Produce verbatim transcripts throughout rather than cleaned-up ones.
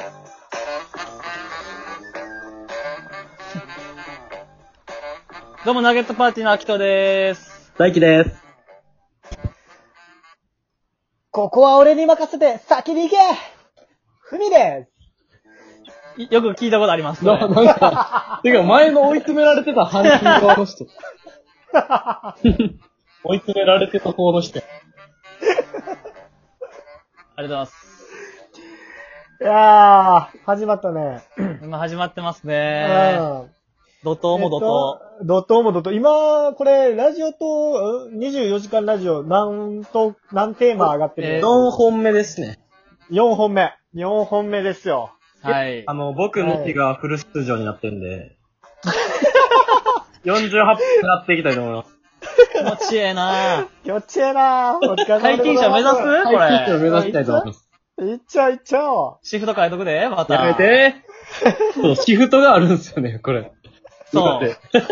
どうも、ナゲットパーティーのアキトでーす。 大輝です。 ここは俺に任せて先に行けふみです。 よく聞いたことあります、 ね。な、なんか、てか前の追い詰められてた阪神側の人。追い詰められてた方の人。ありがとうございます。 いやー、始まったね。 今始まってますね。うん。怒涛も怒涛。 えっと、怒涛も怒涛。今、これ、ラジオと、にじゅうよじかんラジオ、何と、何テーマ上がってる、 えー、よんほんめですね。 よんほんめ。よんほんめですよ。 はい。 あの、僕の日がフル出場になってるんで、はい、よんじゅうはっぷんやっていきたいと思います。 気持ちええなぁ。 気持ちええなぁ。お疲れ様解禁者目指すこれ。 解禁者目指したいと思います。 いっちゃういっちゃおう。 シフト変えとくで、また。 やめて。そう、シフトがあるんですよね、これ。 そう。そう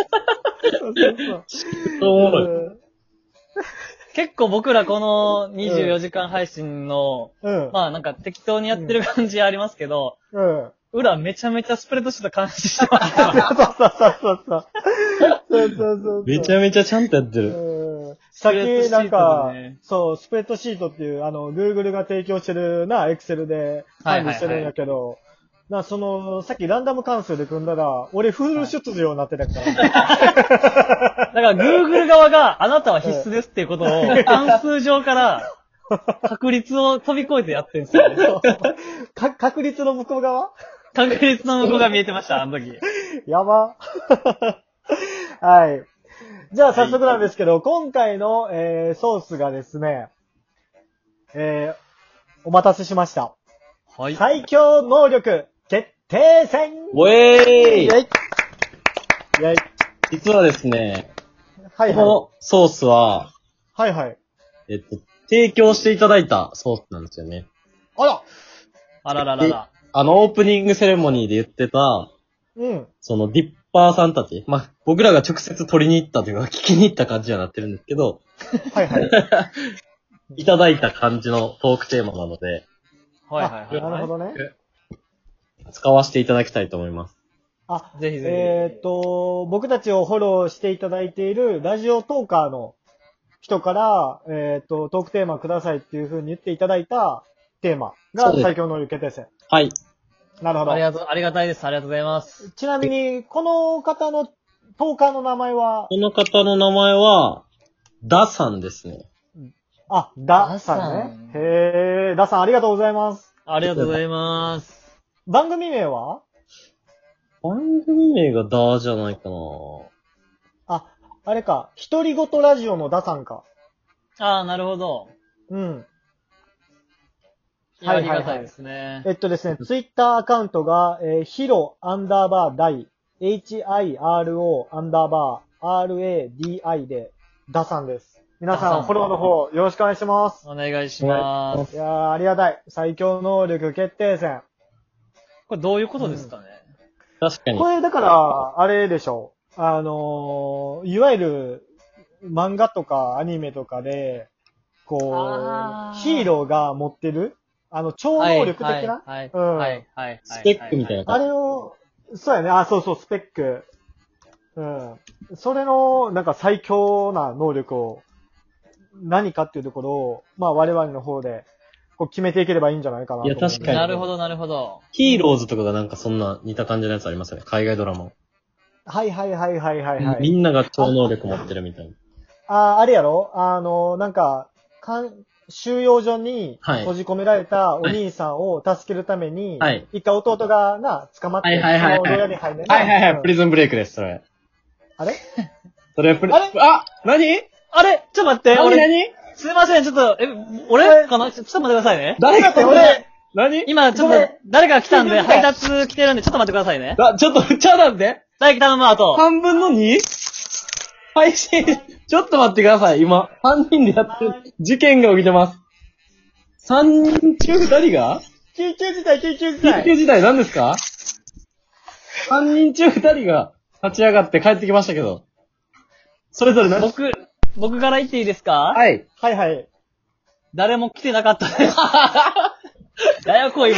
そう。おもろい。 結構僕らこのにじゅうよじかん配信の、うん、まあなんか適当にやってる感じありますけど、うん、裏めちゃめちゃスプレッドシート監視してますから。 そうそうそうそう。そうそうそうそう。 めちゃめちゃちゃんとやってる。 うん、さっきなんか、ね、そう、スプレッドシートっていう、あの、Google が提供してるな、Excel で管理してるんやけど、はいはいはい、な、その、さっきランダム関数で組んだら、俺フル出場になってたから。だから Google 側があなたは必須ですっていうことを関数上から確率を飛び越えてやってるんですよね。 か確率の向こう側確率の向こうが見えてました、あの時。 やば。はい。じゃあ早速なんですけど、はい、今回の、えー、ソースがですね、えー、お待たせしました。はい。最強能力決定戦おえーいイェイイェイ実はですね、 はいはい。 このソースは、 はいはい。 えっと、提供していただいたソースなんですよね。 あらあらららら。 あの、オープニングセレモニーで言ってた、うん。その、ディッパーさんたち。まあ、僕らが直接取りに行ったというか、聞きに行った感じにはなってるんですけど、 はいはい。 いただいた感じのトークテーマなので、 はいはいはい。 なるほどね。 使わせていただきたいと思います。 あ、ぜひぜひ。えっと、僕たちをフォローしていただいているラジオトーカーの人から、えっと、トークテーマくださいっていう風に言っていただいたテーマが最強能力決定戦。 はい。 なるほど。 ありがとう、ありがたいです。ありがとうございます。 ちなみに、この方のトーカーの名前はこの方の名前は、ダさんですね。 あ、ダさんね。へー、ダさんありがとうございます。 ありがとうございます。 番組名は番組名がダじゃないかな。 あ、あれか。独り言ラジオのダさんか。 ああ、なるほど。 うん。 はい、ありがたいですね。 えっとですね、ツイッターアカウントが、えー、ヒロアンダーバーダイ、エイチアイアールオー アンダーバー アールエーディーアイ で、ダさんです。皆さん、フォローの方、よろしくお願いします。 お願いします。 いやー、ありがたい。最強能力決定戦。 これどういうことですかね、 うん、確かに。 これ、だから、あれでしょ。あのー、いわゆる、漫画とかアニメとかで、こう、ヒーローが持ってるあの、超能力的な、 はい、はい、うん、はい、はい。 スペックみたいな。 あれを、そうやね。あ、そうそう、スペック。うん。それの、なんか最強な能力を、何かっていうところを、まあ我々の方で、こう決めていければいいんじゃないかなと思う。 いや、確かに。 なるほど、なるほど。 ヒーローズとかがなんかそんな似た感じのやつありますよね。海外ドラマ。 はいはいはいはいはい、はい。 みんなが超能力持ってるみたいな。 あ、あれやろあの、なんか、かん、収容所に閉じ込められたお兄さんを助けるために、はい。一回弟がな、捕まって、 はいはいはい、はい。 牢屋に入るね。 はいはいはい、うん、プリズンブレイクです、それ。 あれそれプリ、あれあ何あれちょっと待って、 何何すいません、ちょっと、え、俺かなちょっと待ってくださいね。 誰かって俺何今、ちょっと、誰か来たんで、配達来てるんで、ちょっと待ってくださいね。 あ、ちょっと、ちゃうなんで大輝頼む、あと。 半分の に? 配信、ちょっと待ってください、今。さんにんでやってる、事件が起きてます。さんにん中ふたりが緊急事態、緊急事態。 緊急事態何ですか ?さん 人中ふたりが立ち上がって帰ってきましたけど。それぞれ何僕、僕から言っていいですか？ はい。 はいはい。 誰も来てなかったです。ややこいわ。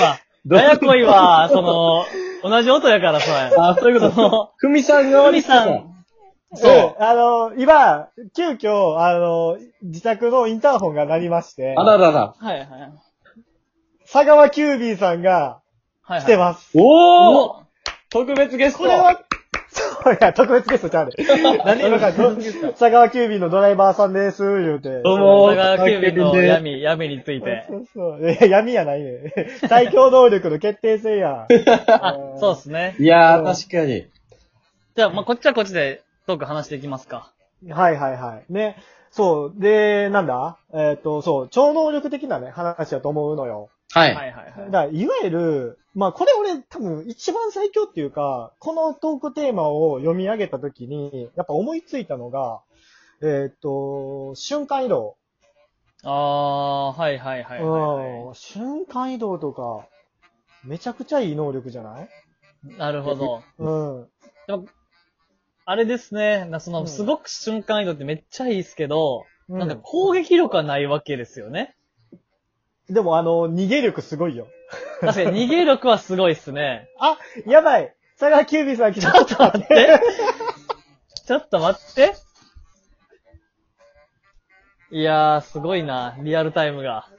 ややこいわ、その、同じ音やからさ。 あ、そういうこと。ふみさん側に。 ふみさん。 そう。あの、今、急遽、あの、自宅のインターホンが鳴りまして。 あららら。 はいはい。 佐川急便さんが、来てます。 はいはい、おー特別ゲスト。 これは、そういや、特別ゲストちゃうで。何今から、佐川急便のドライバーさんです、言うて。 どうも佐川急便の闇、闇について。 そうそう。え、闇やないね。最強能力の決定戦や。 あ、そうっすね。 いやー、確かに。 じゃあ、まあ、こっちはこっちでトーク話していきますか。 はいはいはい。ね。そう。で、なんだえっ、ー、と、そう、超能力的なね、話だと思うのよ。 はい。 はいはいはい。 だからいわゆる、まあこれ俺多分一番最強っていうか、このトークテーマを読み上げたときに、やっぱ思いついたのが、えっ、ー、と、瞬間移動。 ああ、はいはいはい、はい、 うん。瞬間移動とか、めちゃくちゃいい能力じゃない？ なるほど。 うん。 でもあれですね、その、すごく瞬間移動ってめっちゃいいですけど、うん、なんか攻撃力はないわけですよね。 でもあの、逃げ力すごいよ。 確かに逃げ力はすごいっすね。 あ、やばい佐川急便さん来た。ちょっと待って。 ちょっと待って。いやー、すごいな、リアルタイムが。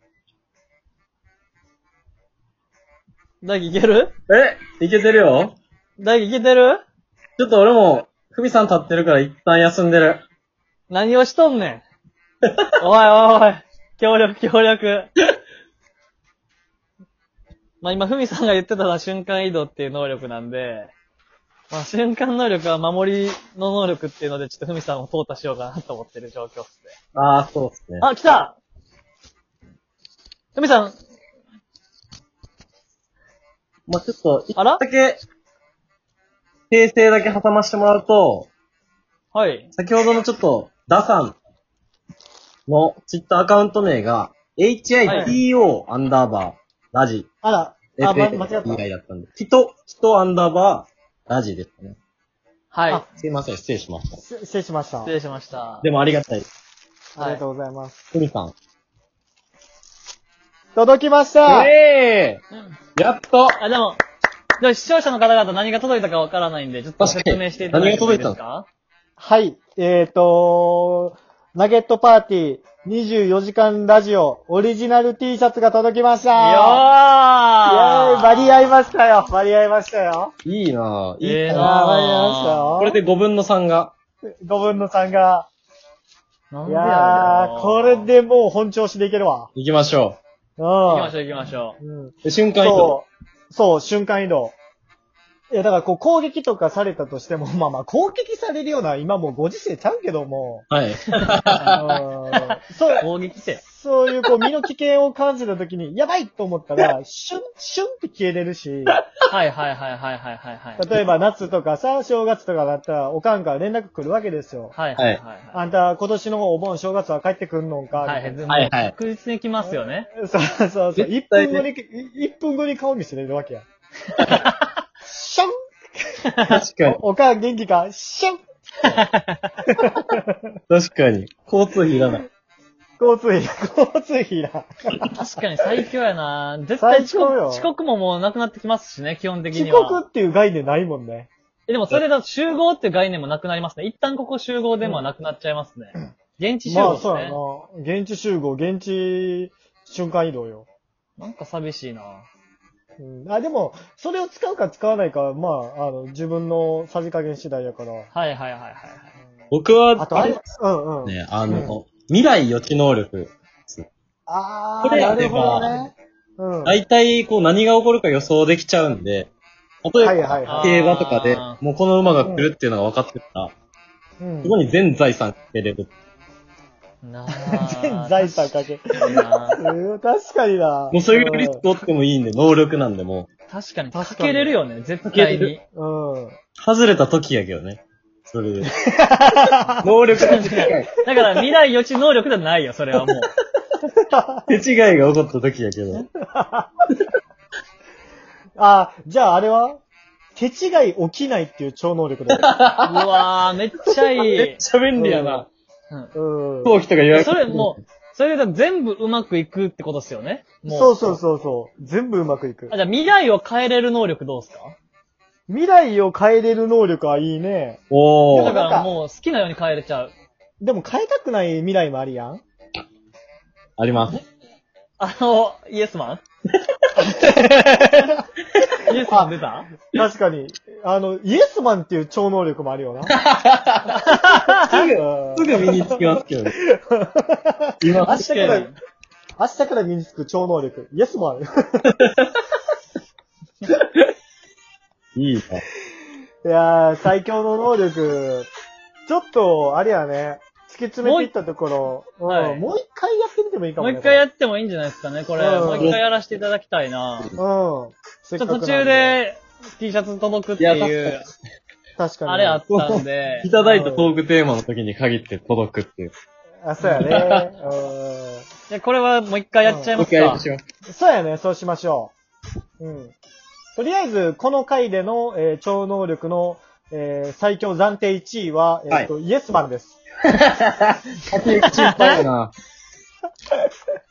大輝いける？ えいけてるよ。 大輝いけてる？ ちょっと俺も、ふみさん立ってるから一旦休んでる。 何をしとんねん。おいおいおい。協力協力。まあ今、ふみさんが言ってたのは瞬間移動っていう能力なんで、まあ瞬間能力は守りの能力っていうので、ちょっとふみさんを淘汰しようかなと思ってる状況っすね。 ああ、そうっすね。 あ、来た！ふみさん。 まあちょっと、一だけ、訂正だけ挟ましてもらうと、 はい。 先ほどのちょっと、ダさんのツイッターアカウント名が、エイチアイティーオー アンダーバーラジ。 あら、あ、ま、間違った。 以外だったんで。人、人アンダーバーラジですね。 はい。 すいません、失礼しました。 失礼しました。 失礼しました。 でもありがたい。 ありがとうございます。 ふみさん。 届きましたええー、やっとあ、でも、でも視聴者の方々何が届いたかわからないんで、ちょっと説明していただいてもいいですか？ はい。えーとー、ナゲットパーティーにじゅうよじかんラジオオリジナル T シャツが届きましたよーイェーイ間に合いましたよ間に合いましたよいいなぁ。 いいなぁ。 間に合いましたよこれでごぶんのさんが。 ごぶんのさんが。 なんでいやー、これでもう本調子でいけるわ。 行きましょう。うん。 行きましょう行きましょう。 うん。 で瞬間移動。 そう、そう、瞬間移動。いや、だからこう攻撃とかされたとしても、まあまあ攻撃されるような今もうご時世ちゃうけども。 はい。 そう。 攻撃せ。 そういうこう身の危険を感じた時に、やばいと思ったら、シュン、シュンって消えれるし。 はいはいはいはいはいはいはい。 例えば夏とかさ、正月とかだったら、おかんから連絡来るわけですよ。 はいはいはい、はい。 あんた今年のお盆正月は帰ってくんのんか。 はいはいはい。確実に来ますよね。 そうそうそう。いっぷんごに、いっぷんごに顔見せれるわけや。シュン確かに。 おかん元気かシュン確かに。交通費いらない。 交通費、交通費いらん。 確かに最強やな絶対遅刻、遅刻ももうなくなってきますしね、基本的には。 遅刻っていう概念ないもんね。 え、でもそれだと集合っていう概念もなくなりますね。一旦ここ集合でもなくなっちゃいますね。うん、現地集合ですね。まあそうやな。現地集合、現地瞬間移動よ。 なんか寂しいなうん、あ、でも、それを使うか使わないかは、まあ、あの、自分のさじ加減次第やから。はいはいはいはいはい。 僕は、 あとあれ、うんうん。 ね、あの、うん、未来予知能力。 あー、なるほどね。 うん。大体、こう何が起こるか予想できちゃうんで、例えば、はいはいはい、競馬とかで、もうこの馬が来るっていうのが分かってたら、うん、そこに全財産かけれる。 な全財産かけ。うん、確かにな。 もうそういうリスクをってもいいんで、能力なんでも。 確かに。かけれるよね、絶対に。 うん。 外れた時やけどね。それで。能力が近い。 だから未来予知能力じゃないよ、それはもう。 手違いが起こった時やけど。 あ、じゃああれは手違い起きないっていう超能力だよ。うわー、めっちゃいい。 めっちゃ便利やな。 うん。 飛行機とか予約。 それもう、そそれで全部うまくいくってことですよね。 もうそうそうそうそう。全部うまくいく。 あ、じゃあ未来を変えれる能力どうですか？ 未来を変えれる能力はいいね。 おー。 だからもう好きなように変えれちゃう。 でも変えたくない未来もあるやん。 あります。 あの、イエスマンイエスマン出た？ 確かに。あの、イエスマンっていう超能力もあるよな。 すぐ、すぐ身につきますけどね。 今、明日から、明日から身につく超能力。イエスマン。 いいな。 いやー、最強の能力、ちょっと、あれやね、突き詰めていったところ、 はい、 うん、もう一回やってみてもいいかもね。 もう一回やってもいいんじゃないですかね、これ。うん、もう一回やらせていただきたいな。うん。ちょっと途中で T シャツ届くっていう、 確かに。 あれあったんで。 いただいたトークテーマの時に限って届くっていう。 あ、そうやね。うん。 で、これはもう一回やっちゃいますか。もう一回やりましょう。そうやね、そうしましょう。うん。とりあえず、この回での、えー、超能力の、えー、最強暫定いちいは、えっ、ー、と、はい、イエスマンです。 先行き心配やな。